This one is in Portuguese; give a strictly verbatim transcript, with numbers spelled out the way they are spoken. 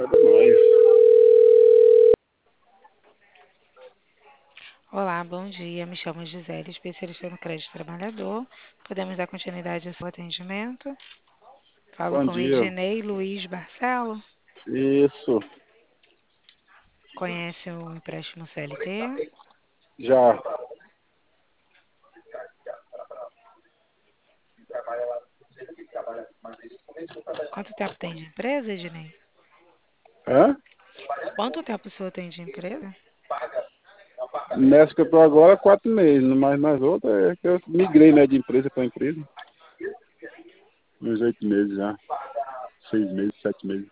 Olá, bom dia. Me chamo Gisele, especialista no crédito trabalhador. Podemos dar continuidade ao seu atendimento? Falo Bom com dia. Ednei Luiz Barcelo. Isso, Conhece o empréstimo C L T? já. Quanto tempo tem de empresa, Ednei? Hã? Quanto tempo o senhor tem de empresa? Nessa que eu tô agora, quatro meses, mas nas outras é que eu migrei, né, de empresa para empresa. Uns oito meses já. Seis meses, sete meses.